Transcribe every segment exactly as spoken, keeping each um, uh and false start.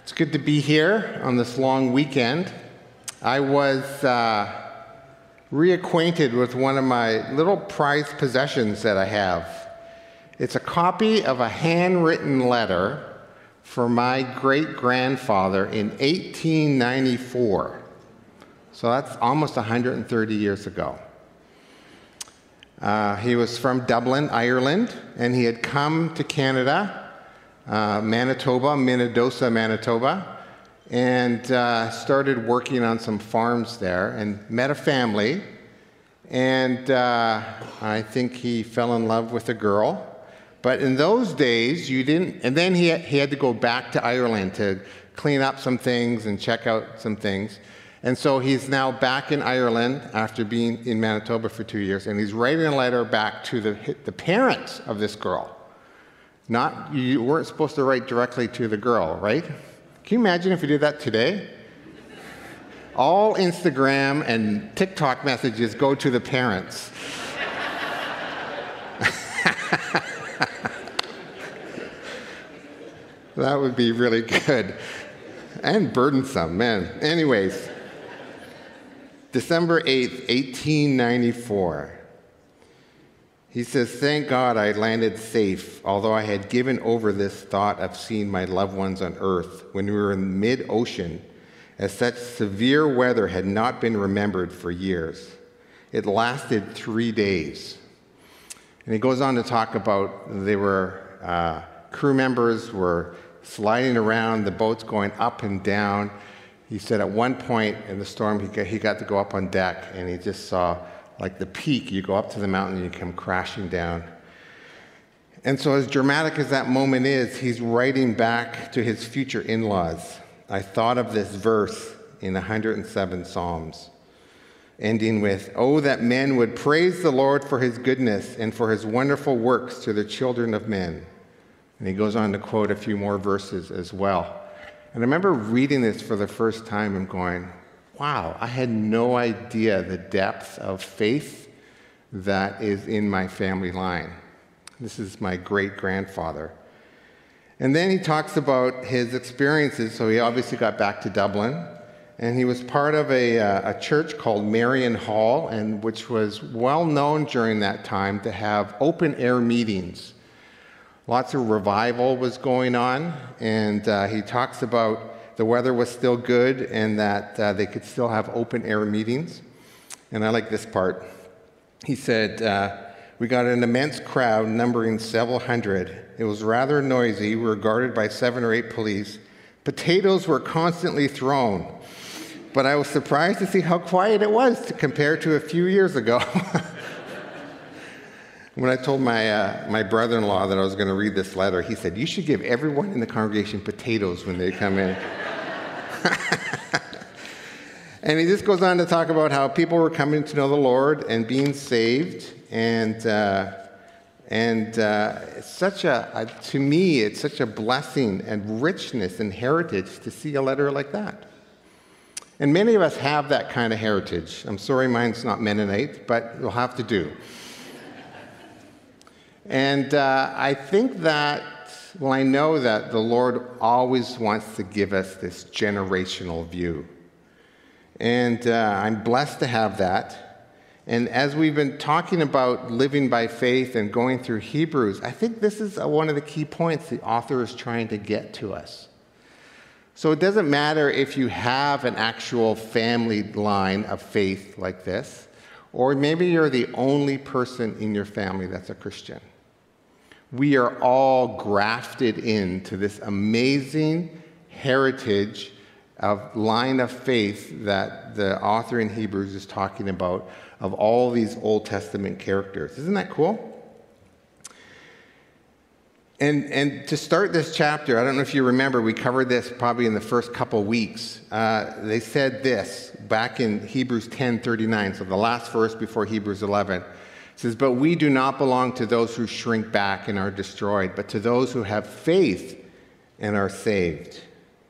It's good to be here on this long weekend. I was uh, reacquainted with one of my little prized possessions that I have. It's a copy of a handwritten letter from my great-grandfather in eighteen ninety-four. So that's almost one hundred thirty years ago. Uh, he was from Dublin, Ireland, and he had come to Canada, uh, Manitoba, Minnedosa, Manitoba, and uh, started working on some farms there and met a family. And uh, I think he fell in love with a girl. But in those days, you didn't, and then he had, he had to go back to Ireland to clean up some things and check out some things. And so he's now back in Ireland after being in Manitoba for two years, and he's writing a letter back to the, the parents of this girl. Not, you weren't supposed to write directly to the girl, right? Can you imagine if you did that today? All Instagram and TikTok messages go to the parents. That would be really good. And burdensome, man. Anyways, December eighth, eighteen ninety-four. He says, "Thank God I landed safe, although I had given over this thought of seeing my loved ones on earth when we were in mid-ocean, as such severe weather had not been remembered for years. It lasted three days." And he goes on to talk about they were, uh, crew members were sliding around, the boat's going up and down. He said at one point in the storm, he got, he got to go up on deck, and he just saw like the peak. You go up to the mountain, and you come crashing down. And so as dramatic as that moment is, he's writing back to his future in-laws. I thought of this verse in one hundred seven Psalms, ending with, "Oh, that men would praise the Lord for his goodness and for his wonderful works to the children of men." And he goes on to quote a few more verses as well. And I remember reading this for the first time and going, wow, I had no idea the depth of faith that is in my family line. This is my great-grandfather. And then he talks about his experiences. So he obviously got back to Dublin, and he was part of a, uh, a church called Marion Hall, and which was well known during that time to have open-air meetings. Lots of revival was going on, and uh, he talks about the weather was still good and that uh, they could still have open-air meetings. And I like this part. He said, uh, "We got an immense crowd numbering several hundred. It was rather noisy. We were guarded by seven or eight police. Potatoes were constantly thrown. But I was surprised to see how quiet it was to compare to a few years ago." When I told my, uh, my brother-in-law that I was going to read this letter, he said, "You should give everyone in the congregation potatoes when they come in." And he just goes on to talk about how people were coming to know the Lord and being saved. And, uh, and uh, it's such a, a, to me, it's such a blessing and richness and heritage to see a letter like that. And many of us have that kind of heritage. I'm sorry mine's not Mennonite, but you'll have to do. And uh, I think that, well, I know that the Lord always wants to give us this generational view. And uh, I'm blessed to have that. And as we've been talking about living by faith and going through Hebrews, I think this is one of the key points the author is trying to get to us. So it doesn't matter if you have an actual family line of faith like this, or maybe you're the only person in your family that's a Christian. We are all grafted into this amazing heritage of line of faith that the author in Hebrews is talking about, of all these Old Testament characters. Isn't that cool? And, and to start this chapter, I don't know if you remember, we covered this probably in the first couple weeks. Uh, they said this back in Hebrews ten thirty-nine, so the last verse before Hebrews eleven. It says, "But we do not belong to those who shrink back and are destroyed, but to those who have faith and are saved."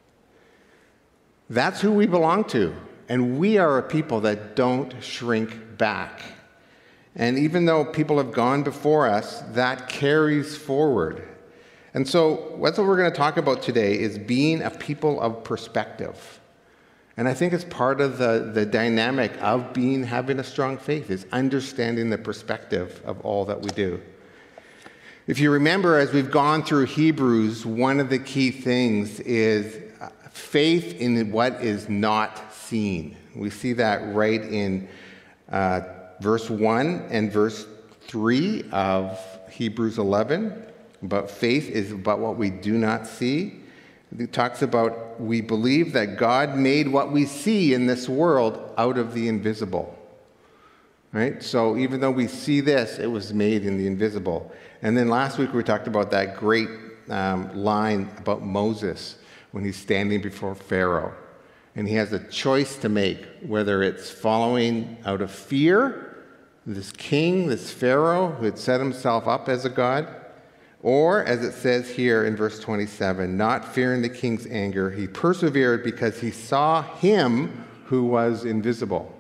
That's who we belong to. And we are a people that don't shrink back. And even though people have gone before us, that carries forward. And so that's what we're going to talk about today, is being a people of perspective. And I think it's part of the, the dynamic of being, having a strong faith, is understanding the perspective of all that we do. If you remember, as we've gone through Hebrews, one of the key things is faith in what is not seen. We see that right in uh, verse one and verse three of Hebrews eleven. But faith is about what we do not see. It talks about, we believe that God made what we see in this world out of the invisible. Right? So even though we see this, it was made in the invisible. And then last week we talked about that great um, line about Moses when he's standing before Pharaoh. And he has a choice to make, whether it's following out of fear, this king, this Pharaoh who had set himself up as a god, or, as it says here in verse twenty-seven, not fearing the king's anger, he persevered because he saw him who was invisible.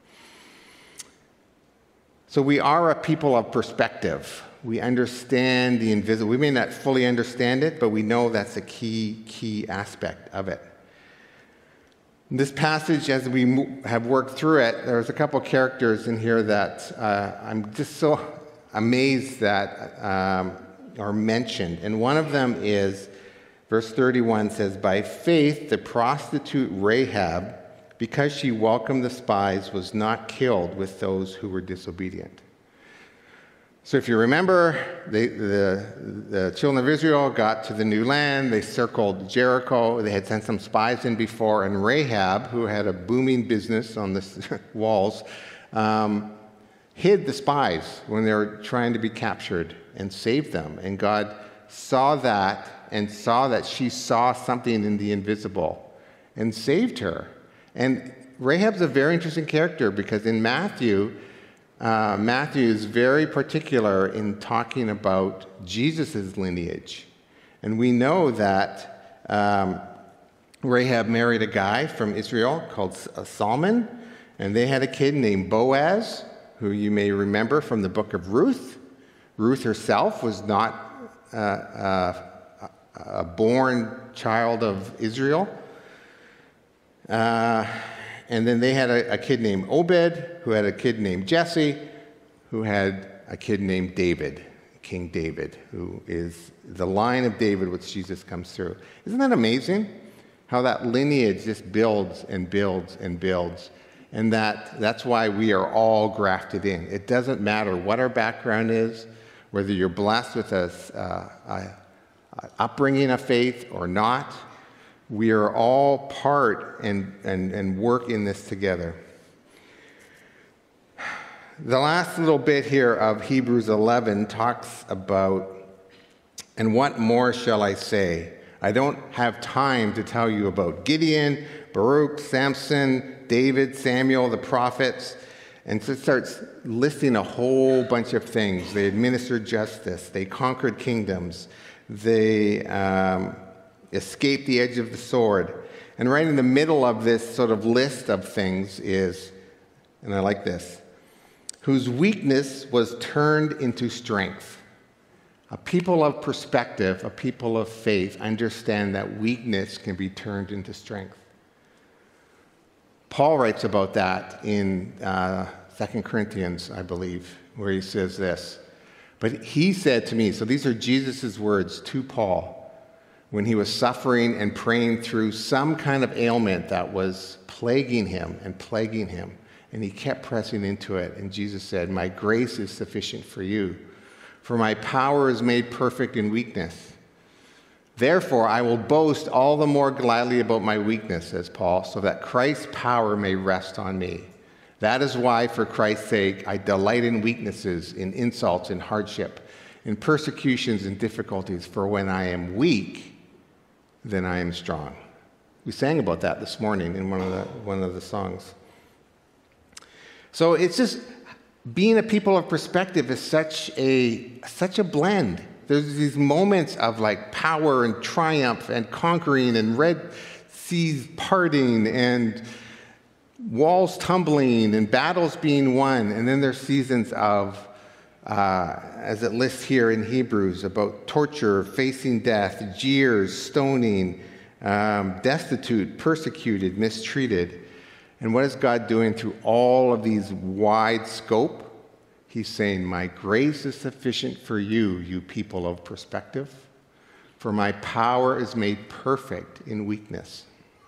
So we are a people of perspective. We understand the invisible. We may not fully understand it, but we know that's a key, key aspect of it. This passage, as we have worked through it, there's a couple characters in here that uh, I'm just so amazed that um, are mentioned. And one of them is, verse thirty-one says, by faith the prostitute Rahab, because she welcomed the spies, was not killed with those who were disobedient. So if you remember, they, the, the children of Israel got to the new land, they circled Jericho, they had sent some spies in before, and Rahab, who had a booming business on the walls, um, hid the spies when they were trying to be captured and saved them. And God saw that and saw that she saw something in the invisible and saved her. And Rahab's a very interesting character because in Matthew, uh, Matthew is very particular in talking about Jesus' lineage. And we know that um, Rahab married a guy from Israel called Salmon, and they had a kid named Boaz, who you may remember from the book of Ruth. Ruth herself was not uh, uh, a born child of Israel. Uh, and then they had a, a kid named Obed, who had a kid named Jesse, who had a kid named David, King David, who is the line of David which Jesus comes through. Isn't that amazing? How that lineage just builds and builds and builds. And that, that's why we are all grafted in. It doesn't matter what our background is, whether you're blessed with a, uh, a, a upbringing of faith or not. We are all part and, and, and work in this together. The last little bit here of Hebrews eleven talks about, and what more shall I say? I don't have time to tell you about Gideon, Baruch, Samson, David, Samuel, the prophets, and so it starts listing a whole bunch of things. They administered justice, they conquered kingdoms, they um, escaped the edge of the sword. And right in the middle of this sort of list of things is, and I like this, whose weakness was turned into strength. A people of perspective, a people of faith, understand that weakness can be turned into strength. Paul writes about that in uh, Second Corinthians, I believe, where he says this. But he said to me, so these are Jesus' words to Paul, when he was suffering and praying through some kind of ailment that was plaguing him and plaguing him. And he kept pressing into it. And Jesus said, my grace is sufficient for you, for my power is made perfect in weakness. Therefore, I will boast all the more gladly about my weakness, says Paul, so that Christ's power may rest on me. That is why, for Christ's sake, I delight in weaknesses, in insults, in hardship, in persecutions and difficulties. For when I am weak, then I am strong. We sang about that this morning in one of the, one of the songs. So it's just, being a people of perspective is such a, such a blend. There's these moments of like power and triumph and conquering and red seas parting and walls tumbling and battles being won. And then there's seasons of uh, as it lists here in Hebrews, about torture, facing death, jeers, stoning, um, destitute, persecuted, mistreated. And what is God doing through all of these wide scope? He's saying, my grace is sufficient for you, you people of perspective, for my power is made perfect in weakness.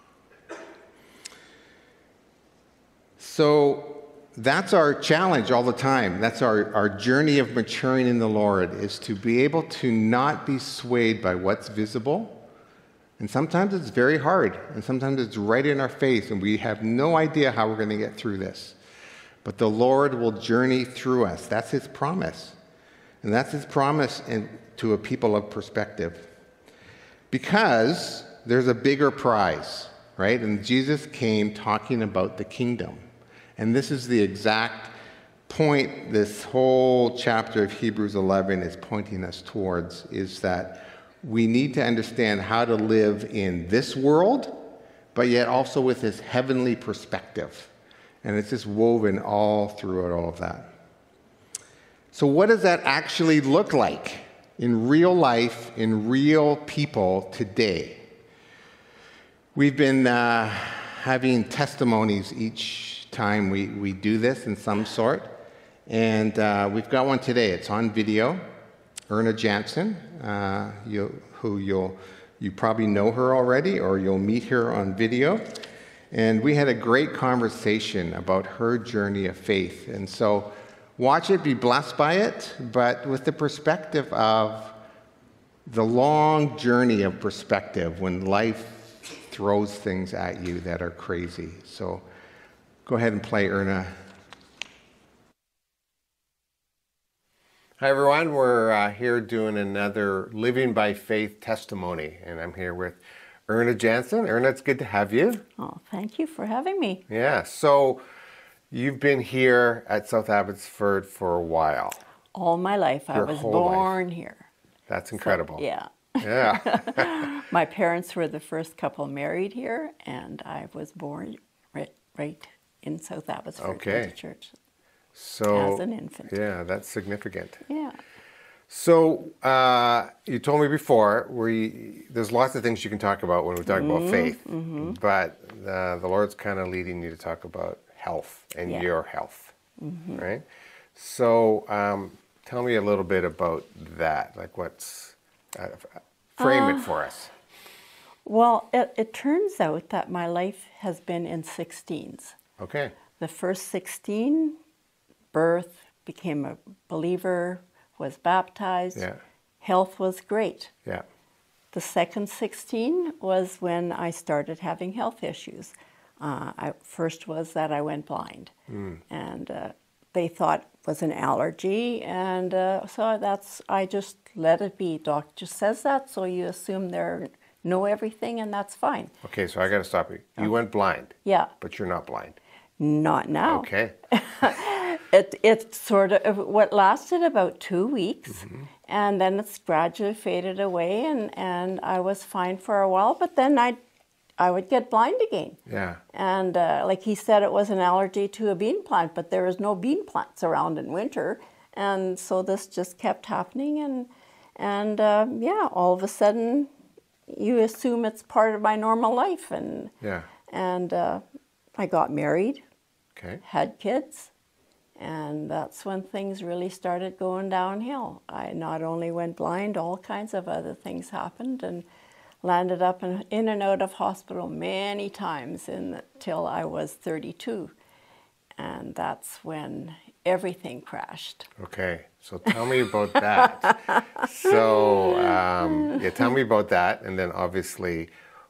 So that's our challenge all the time. That's our, our journey of maturing in the Lord, is to be able to not be swayed by what's visible. And sometimes it's very hard, and sometimes it's right in our face, and we have no idea how we're going to get through this. But the Lord will journey through us. That's his promise. And that's his promise in, to a people of perspective. Because there's a bigger prize, right? And Jesus came talking about the kingdom. And this is the exact point this whole chapter of Hebrews eleven is pointing us towards, is that we need to understand how to live in this world, but yet also with this heavenly perspective. And it's just woven all throughout all of that. So what does that actually look like in real life, in real people today? We've been uh, having testimonies each time we, we do this in some sort. And uh, we've got one today. It's on video. Erna Jansen, uh, you, who you'll, you probably know her already, or you'll meet her on video. And we had a great conversation about her journey of faith. And so watch it, be blessed by it, but with the perspective of the long journey of perspective when life throws things at you that are crazy. So go ahead and play, Erna. Hi, everyone. We're uh, here doing another Living by Faith testimony, and I'm here with Erna Jansen. Erna, it's good to have you. Oh, thank you for having me. Yeah, so you've been here at South Abbotsford for a while. All my life. Your I was whole born life. here. That's incredible. So, yeah. Yeah. My parents were the first couple married here, and I was born right, right in South Abbotsford. Okay. To church. So, as an infant. Yeah, that's significant. Yeah. So uh, you told me before, we, there's lots of things you can talk about when we talk mm-hmm, about faith, mm-hmm. but uh, the Lord's kind of leading you to talk about health and yeah. your health, mm-hmm. right? So um, tell me a little bit about that, like what's, uh, frame uh, it for us. Well, it, it turns out that my life has been in sixteens. Okay. The first sixteen, birth, became a believer, was baptized. Yeah. Health was great. Yeah. The second sixteen was when I started having health issues. Uh, I, first was that I went blind. Mm. And uh, they thought it was an allergy. And uh, so that's, I just let it be. Doctor says that, so you assume they know everything, and that's fine. Okay, so I got to stop you. You oh. went blind. Yeah. But you're not blind. Not now. Okay. It it sort of, what lasted about two weeks, mm-hmm. and then it's gradually faded away, and, and I was fine for a while, but then I I would get blind again. Yeah. And uh, like he said, it was an allergy to a bean plant, but there is no bean plants around in winter, and so this just kept happening, and, and uh, yeah, all of a sudden, you assume it's part of my normal life, and, yeah. and uh, I got married, okay. had kids. And that's when things really started going downhill. I not only went blind, all kinds of other things happened, and landed up in, in and out of hospital many times until I was thirty-two. And that's when everything crashed. Okay, so tell me about that. so, um, yeah, tell me about that, and then obviously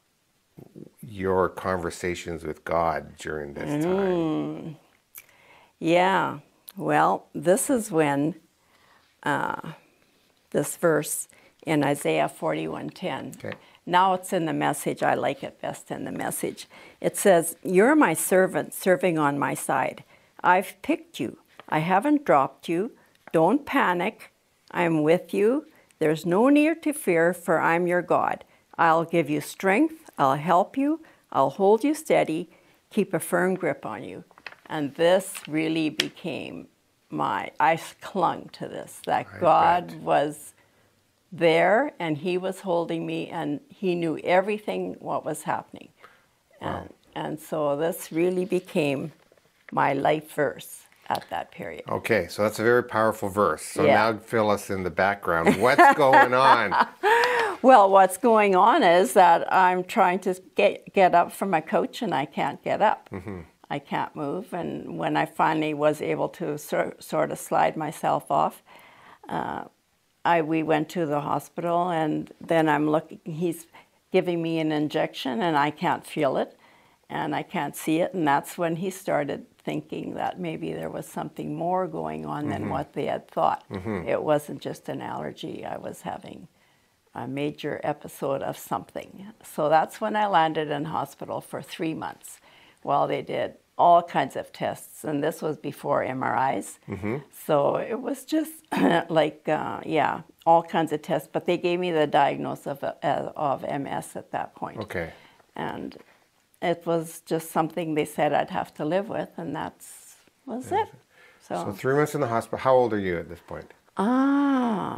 your conversations with God during this time. Mm. Yeah, well, this is when uh, this verse in Isaiah forty-one ten. Okay. Now it's in the Message. I like it best in the Message. It says, "You're my servant serving on my side. I've picked you. I haven't dropped you. Don't panic. I'm with you. There's no need to fear, for I'm your God. I'll give you strength. I'll help you. I'll hold you steady. Keep a firm grip on you." And this really became my, I clung to this, that I God bet. was there and he was holding me and he knew everything what was happening. And, and so this really became my life verse at that period. Okay, so that's a very powerful verse. So Yeah. now fill us in the background. What's going on? Well, what's going on is that I'm trying to get, get up from my couch and I can't get up. Mm-hmm. I can't move. And when I finally was able to sor- sort of slide myself off, uh, I we went to the hospital and then I'm looking, he's giving me an injection and I can't feel it and I can't see it. And that's when he started thinking that maybe there was something more going on than what they had thought. It wasn't just an allergy. I was having a major episode of something. So that's when I landed in hospital for three months while they did all kinds of tests. And this was before M R Is. So it was just like, uh, yeah, all kinds of tests. But they gave me the diagnosis of, uh, of M S at that point. Okay. And it was just something they said I'd have to live with, and that's was it. So, So three months in the hospital. How old are you at this point? ah,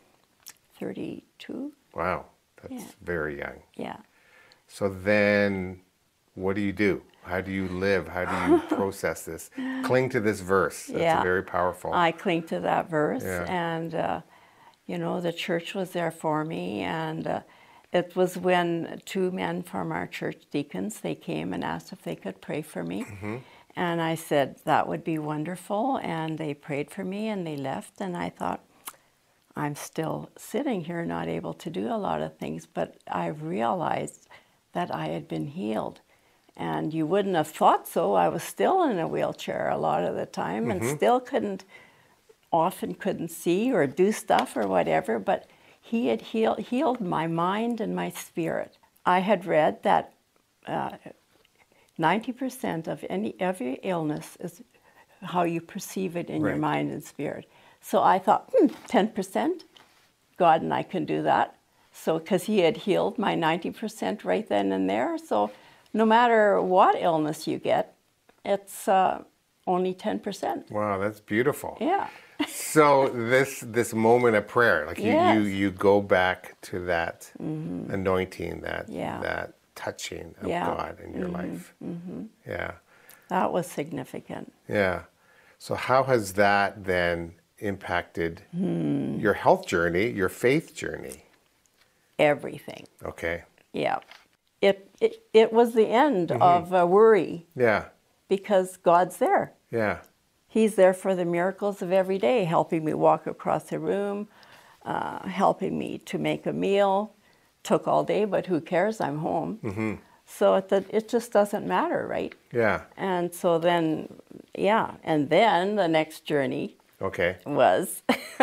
thirty-two. Wow, that's Yeah. very young. Yeah. So then, what do you do? How do you live? How do you process this? Cling to this verse. That's Yeah. very powerful. I cling to that verse, Yeah. and uh, you know, the church was there for me, and uh, it was when two men from our church deacons, they came and asked if they could pray for me. And I said, that would be wonderful. And they prayed for me and they left. And I thought, I'm still sitting here not able to do a lot of things. But I realized that I had been healed. And you wouldn't have thought so. I was still in a wheelchair a lot of the time and still couldn't, often couldn't see or do stuff or whatever. But he had healed, healed my mind and my spirit. I had read that uh, ninety percent of any every illness is how you perceive it in your Right. mind and spirit. So I thought, hmm, ten percent, God and I can do that. So because he had healed my ninety percent right then and there. So no matter what illness you get, it's uh, only ten percent. Wow, that's beautiful. Yeah. So this this moment of prayer, like you, Yes. you, you go back to that anointing, that Yeah. that touching of Yeah. God in your life. Yeah. That was significant. Yeah. So how has that then impacted Hmm. your health journey, your faith journey? Everything. Okay. Yeah. It, it, it was the end of uh, worry Yeah. because God's there. Yeah. He's there for the miracles of every day, helping me walk across the room, uh, helping me to make a meal. Took all day, but who cares? I'm home. So it, it just doesn't matter, right? Yeah. And so then, yeah. And then the next journey Okay. was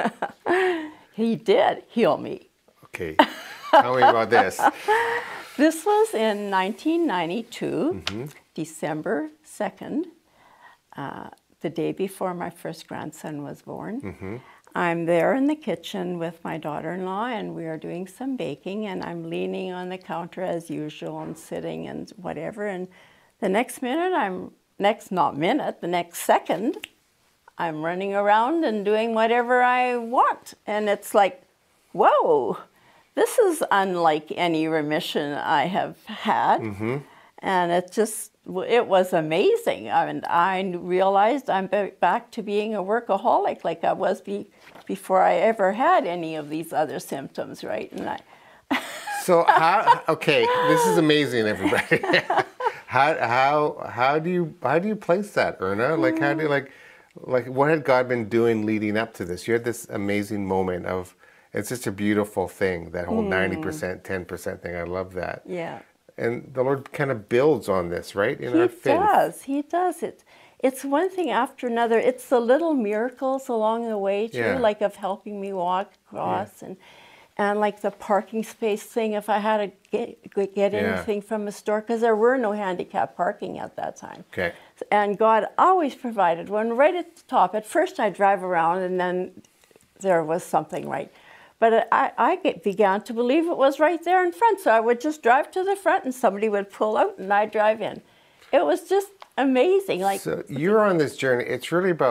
he did heal me. Okay. Tell me about this. This was in nineteen ninety-two, December second, uh, the day before my first grandson was born. I'm there in the kitchen with my daughter-in-law, and we are doing some baking, and I'm leaning on the counter as usual and sitting and whatever. And the next minute, I'm, next, not minute, the next second, I'm running around and doing whatever I want. And it's like, whoa, this is unlike any remission I have had. And it just, it was amazing. And I realized I'm ba- back to being a workaholic like I was be, before I ever had any of these other symptoms, right? And I, So how? Okay, this is amazing, everybody. how how how do you how do you place that, Erna? Like how do you like like what had God been doing leading up to this? You had this amazing moment of it's just a beautiful thing, that whole ninety percent, ten percent thing. I love that. yeah. And the Lord kind of builds on this, right? In our He faith. does. He does it. It's one thing after another. It's the little miracles along the way too, Yeah. like of helping me walk across, and and like the parking space thing. If I had to get get Yeah. anything from a store, because there were no handicap parking at that time. Okay. And God always provided one right at the top. At first, I'd drive around, and then there was something right. But I, I get, began to believe it was right there in front. So I would just drive to the front and somebody would pull out and I'd drive in. It was just amazing. Like, So you're on this journey. It's really about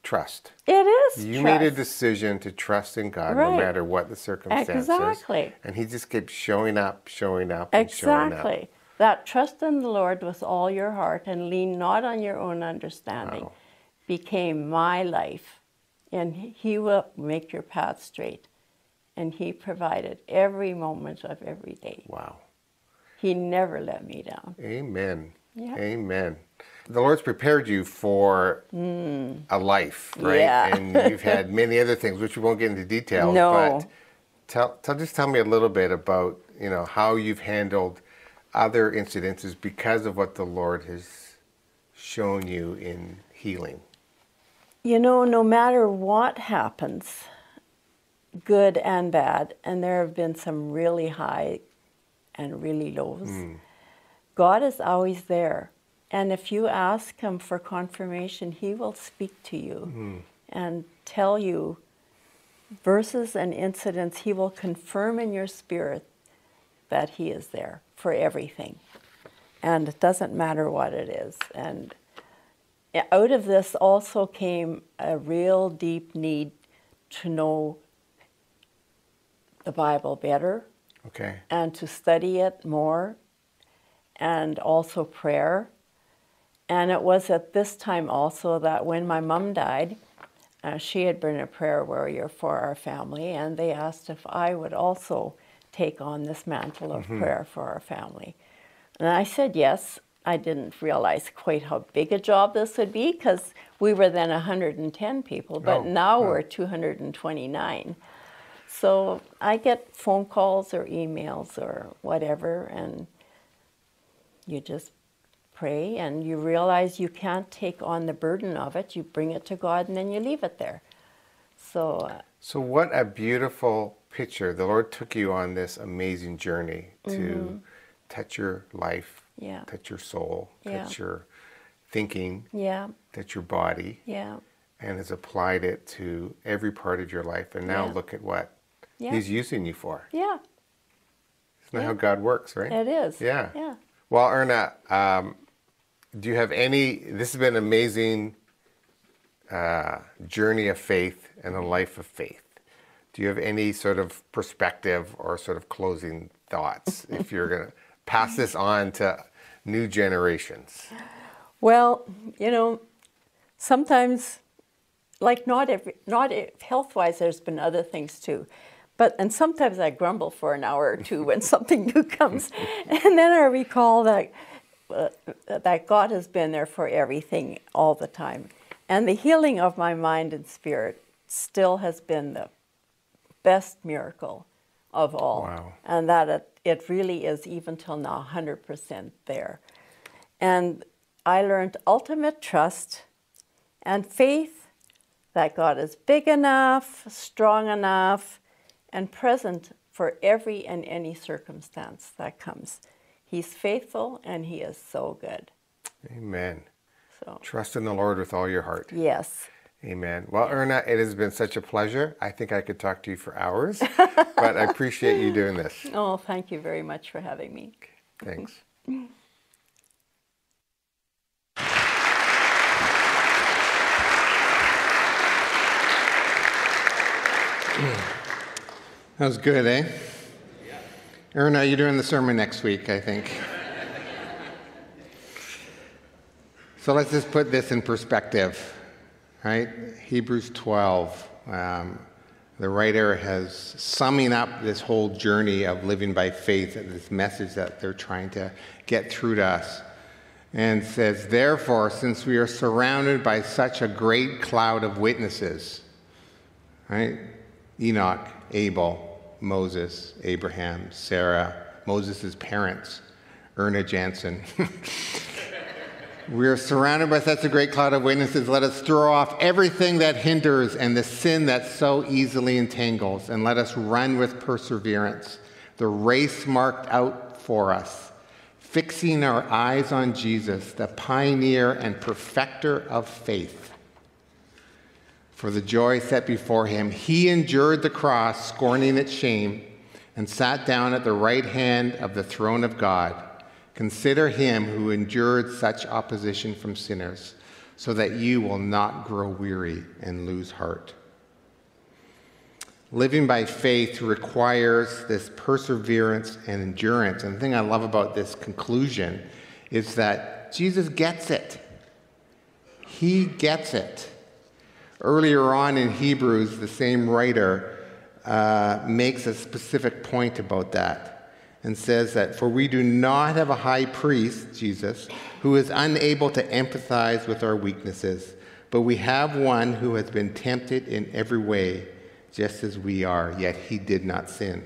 trust. It is You trust. made a decision to trust in God right. no matter what the circumstances. Exactly. And he just keeps showing up, showing up, and showing up. Exactly. That trust in the Lord with all your heart and lean not on your own understanding Wow. became my life. And he will make your path straight. And he provided every moment of every day. Wow. He never let me down. Amen. Yeah. Amen. The Lord's prepared you for mm. a life, right? Yeah. And you've had many other things, which we won't get into detail. No. But tell, tell, just tell me a little bit about, you know, how you've handled other incidences because of what the Lord has shown you in healing. You know, no matter what happens, good and bad, and there have been some really high and really lows, mm. God is always there. And if you ask him for confirmation, he will speak to you mm. and tell you verses and incidents. He will confirm in your spirit that he is there for everything. And it doesn't matter what it is. And out of this also came a real deep need to know the Bible better. Okay. And to study it more, and also prayer. And it was at this time also that when my mom died, uh, she had been a prayer warrior for our family, and they asked if I would also take on this mantle of mm-hmm. prayer for our family. And I said yes. I didn't realize quite how big a job this would be, because we were then one hundred ten people, but oh, now oh. we're two hundred twenty-nine. So I get phone calls or emails or whatever, and you just pray, and you realize you can't take on the burden of it. You bring it to God, and then you leave it there. So, uh, so what a beautiful picture. The Lord took you on this amazing journey to mm-hmm. touch your life, yeah. touch your soul, yeah. touch your thinking, yeah. touch your body, yeah. and has applied it to every part of your life. And now yeah. look at what yeah. he's using you for. Yeah. Isn't that yeah. how God works, right? It is. Yeah. Yeah. Well, Erna, um, do you have any, this has been an amazing uh, journey of faith and a life of faith. Do you have any sort of perspective or sort of closing thoughts if you're going to pass this on to new generations? Well, you know, sometimes, like not every, not health-wise, there's been other things too. But, and sometimes I grumble for an hour or two when something new comes. And then I recall that, uh, that God has been there for everything all the time. And the healing of my mind and spirit still has been the best miracle of all. Wow. And that it, it really is, even till now, one hundred percent there. And I learned ultimate trust and faith that God is big enough, strong enough, and present for every and any circumstance that comes. He's faithful, and he is so good. Amen. So trust in the Lord with all your heart. Yes. Amen. Well, Erna, it has been such a pleasure. I think I could talk to you for hours, but I appreciate you doing this. Oh, thank you very much for having me. Thanks. That was good, eh? Yeah. Erna, you're doing the sermon next week, I think. So let's just put this in perspective, right? Hebrews twelve. Um, the writer has summing up this whole journey of living by faith, this message that they're trying to get through to us, and says, therefore, since we are surrounded by such a great cloud of witnesses, right? Enoch, Abel, Moses, Abraham, Sarah, Moses' parents, Erna Jansen. We are surrounded by such a great cloud of witnesses. Let us throw off everything that hinders and the sin that so easily entangles, and let us run with perseverance the race marked out for us, fixing our eyes on Jesus, the pioneer and perfecter of faith. For the joy set before him, he endured the cross, scorning its shame, and sat down at the right hand of the throne of God. Consider him who endured such opposition from sinners, so that you will not grow weary and lose heart. Living by faith requires this perseverance and endurance. And the thing I love about this conclusion is that Jesus gets it. He gets it. Earlier on in Hebrews, the same writer uh, makes a specific point about that and says that, for we do not have a high priest, Jesus, who is unable to empathize with our weaknesses, but we have one who has been tempted in every way, just as we are, yet he did not sin.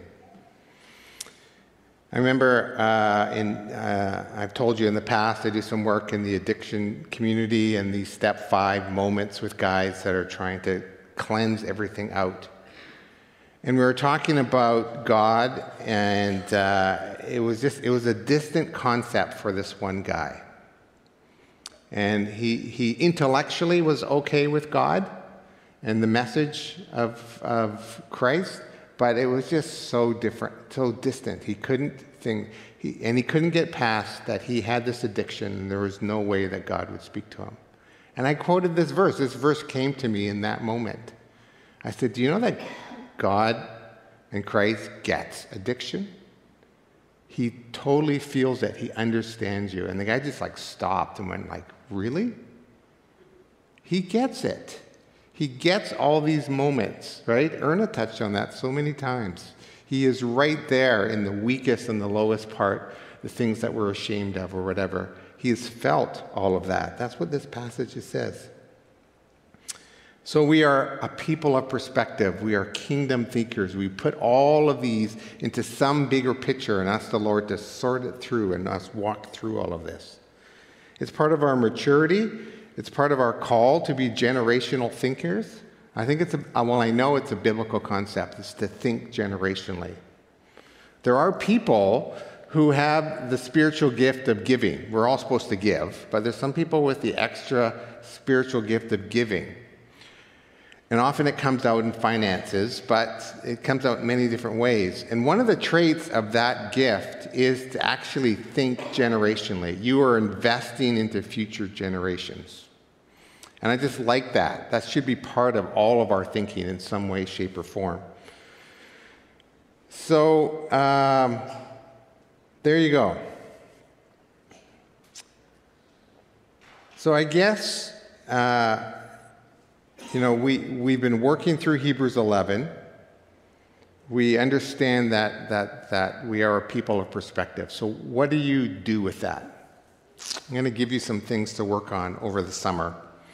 I remember, uh, in, uh, I've told you in the past, I do some work in the addiction community and these step five moments with guys that are trying to cleanse everything out. And we were talking about God, and uh, it was just, it was a distant concept for this one guy. And he, he intellectually was okay with God and the message of, of Christ, but it was just so different, so distant. He couldn't think, he, and he couldn't get past that he had this addiction and there was no way that God would speak to him. And I quoted this verse. This verse came to me in that moment. I said, do you know that God and Christ gets addiction? He totally feels it. He understands you. And the guy just like stopped and went like, really? He gets it. He gets all these moments, right? Erna touched on that so many times. He is right there in the weakest and the lowest part, the things that we're ashamed of or whatever. He has felt all of that. That's what this passage says. So we are a people of perspective. We are kingdom thinkers. We put all of these into some bigger picture and ask the Lord to sort it through and us walk through all of this. It's part of our maturity. It's part of our call to be generational thinkers. I think it's, a, well, I know it's a biblical concept. It's to think generationally. There are people who have the spiritual gift of giving. We're all supposed to give, but there's some people with the extra spiritual gift of giving. And often it comes out in finances, but it comes out in many different ways. And one of the traits of that gift is to actually think generationally. You are investing into future generations. And I just like that. That should be part of all of our thinking in some way, shape, or form. So, um, there you go. So I guess... Uh, You know, we, we've been working through Hebrews eleven. We understand that, that, that we are a people of perspective. So what do you do with that? I'm going to give you some things to work on over the summer.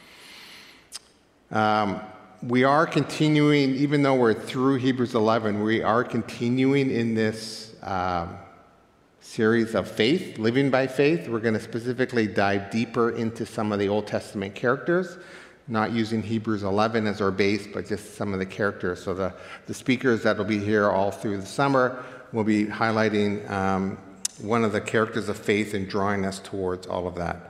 Um, we are continuing, even though we're through Hebrews eleven, we are continuing in this um, series of faith, living by faith. We're going to specifically dive deeper into some of the Old Testament characters. Not using Hebrews eleven as our base, but just some of the characters. So the, the speakers that will be here all through the summer will be highlighting um, one of the characters of faith and drawing us towards all of that.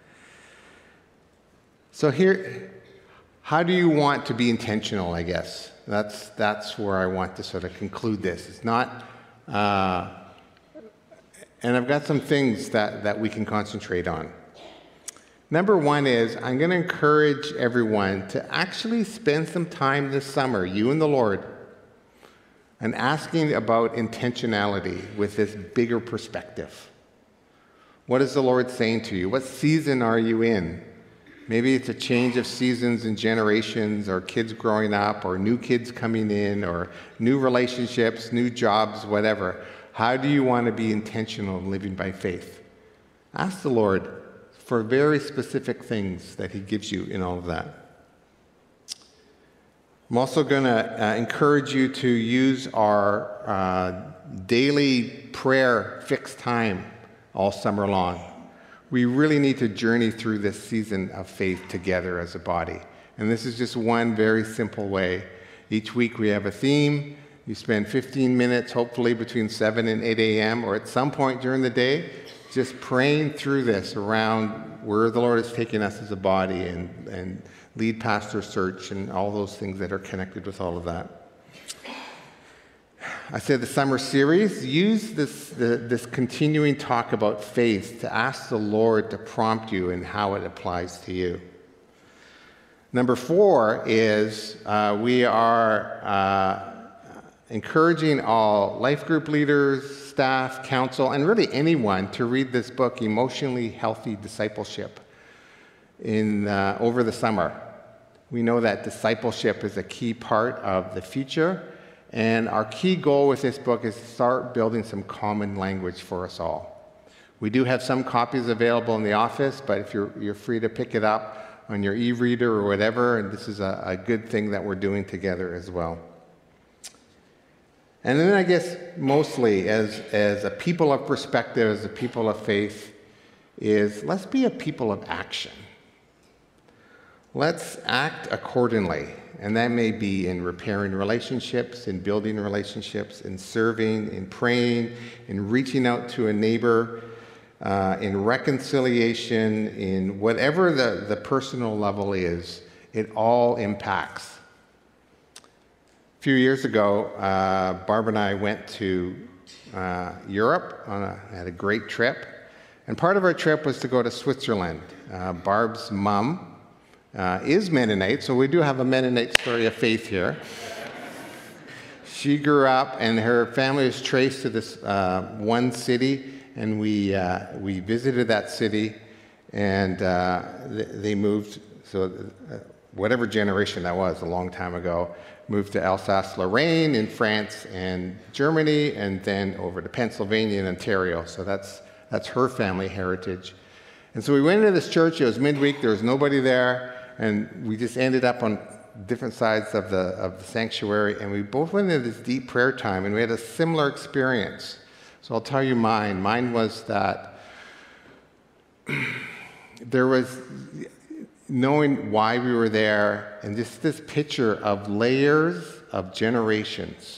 So here, how do you want to be intentional, I guess? That's, that's where I want to sort of conclude this. It's not, uh, and I've got some things that, that we can concentrate on. Number one is, I'm going to encourage everyone to actually spend some time this summer, you and the Lord, and asking about intentionality with this bigger perspective. What is the Lord saying to you? What season are you in? Maybe it's a change of seasons and generations, or kids growing up, or new kids coming in, or new relationships, new jobs, whatever. How do you want to be intentional in living by faith? Ask the Lord for very specific things that he gives you in all of that. I'm also going to uh, encourage you to use our uh, daily prayer fixed time all summer long. We really need to journey through this season of faith together as a body. And this is just one very simple way. Each week we have a theme. You spend fifteen minutes, hopefully between seven and eight a.m. or at some point during the day, just praying through this around where the Lord is taking us as a body, and, and lead pastor search and all those things that are connected with all of that. I said the summer series, use this, the, this continuing talk about faith to ask the Lord to prompt you in how it applies to you. Number four is uh, we are uh, encouraging all life group leaders, staff, council, and really anyone to read this book, Emotionally Healthy Discipleship, in, uh, over the summer. We know that discipleship is a key part of the future, and our key goal with this book is to start building some common language for us all. We do have some copies available in the office, but if you're, you're free to pick it up on your e-reader or whatever, and this is a, a good thing that we're doing together as well. And then I guess mostly as, as a people of perspective, as a people of faith, is let's be a people of action. Let's act accordingly. And that may be in repairing relationships, in building relationships, in serving, in praying, in reaching out to a neighbor, uh, in reconciliation, in whatever the, the personal level is. It all impacts. A few years ago, uh, Barb and I went to uh, Europe, on a, had a great trip. And part of our trip was to go to Switzerland. Uh, Barb's mom uh, is Mennonite, so we do have a Mennonite story of faith here. She grew up, and her family is traced to this uh, one city, and we, uh, we visited that city, and uh, th- they moved, so uh, whatever generation that was, a long time ago, moved to Alsace-Lorraine in France and Germany, and then over to Pennsylvania and Ontario. So that's that's her family heritage. And so we went into this church. It was midweek. There was nobody there, and we just ended up on different sides of the of the sanctuary. And we both went into this deep prayer time, and we had a similar experience. So I'll tell you mine. Mine was that there was, knowing why we were there, and just this picture of layers of generations,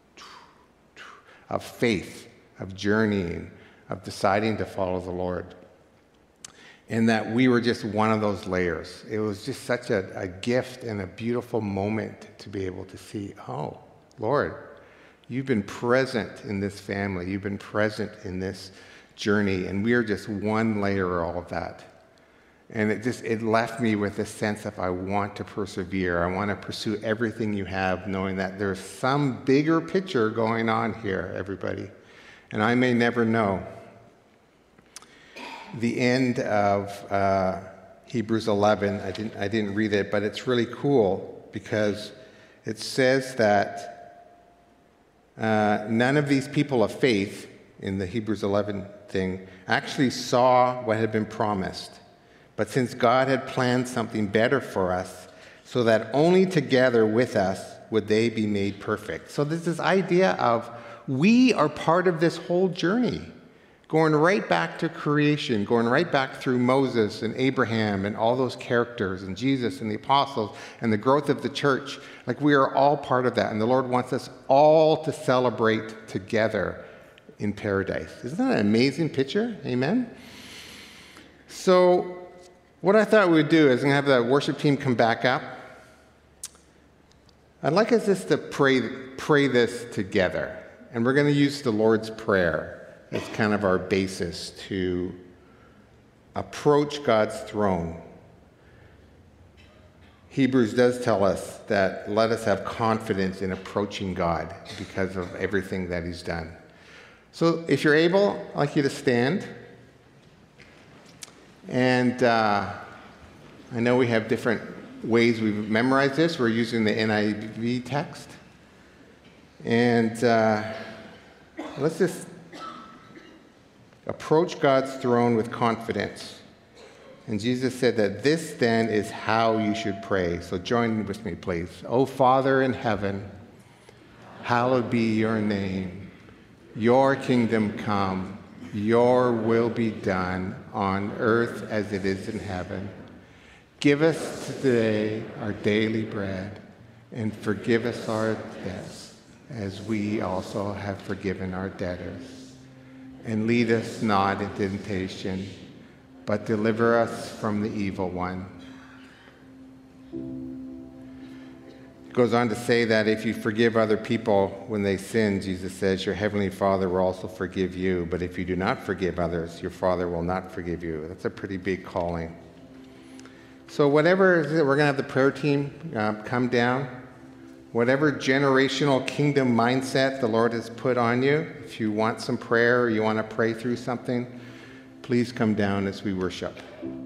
of faith, of journeying, of deciding to follow the Lord. And that we were just one of those layers. It was just such a, a gift and a beautiful moment to be able to see, oh, Lord, you've been present in this family. You've been present in this journey, and we are just one layer of all of that. And it just, it left me with a sense of I want to persevere. I want to pursue everything you have, knowing that there's some bigger picture going on here, everybody. And I may never know. The end of uh, Hebrews eleven, I didn't, I didn't read it, but it's really cool because it says that uh, none of these people of faith in the Hebrews eleven thing actually saw what had been promised. But since God had planned something better for us, so that only together with us would they be made perfect. So there's this idea of we are part of this whole journey, going right back to creation, going right back through Moses and Abraham and all those characters and Jesus and the apostles and the growth of the church. Like we are all part of that. And the Lord wants us all to celebrate together in paradise. Isn't that an amazing picture? Amen? So what I thought we would do is I'm going to have the worship team come back up. I'd like us just to pray, pray this together. And we're going to use the Lord's Prayer as kind of our basis to approach God's throne. Hebrews does tell us that let us have confidence in approaching God because of everything that He's done. So if you're able, I'd like you to stand. And uh, I know we have different ways we've memorized this. We're using the N I V text. And uh, let's just approach God's throne with confidence. And Jesus said that this then is how you should pray. So join with me, please. O Father in heaven, hallowed be your name. Your kingdom come. Your will be done on earth as it is in heaven. Give us today our daily bread, and forgive us our debts, as we also have forgiven our debtors. And lead us not into temptation, but deliver us from the evil one. It goes on to say that if you forgive other people when they sin, Jesus says, your heavenly Father will also forgive you. But if you do not forgive others, your Father will not forgive you. That's a pretty big calling. So whatever, we're going to have the prayer team uh, come down. Whatever generational kingdom mindset the Lord has put on you, if you want some prayer or you want to pray through something, please come down as we worship.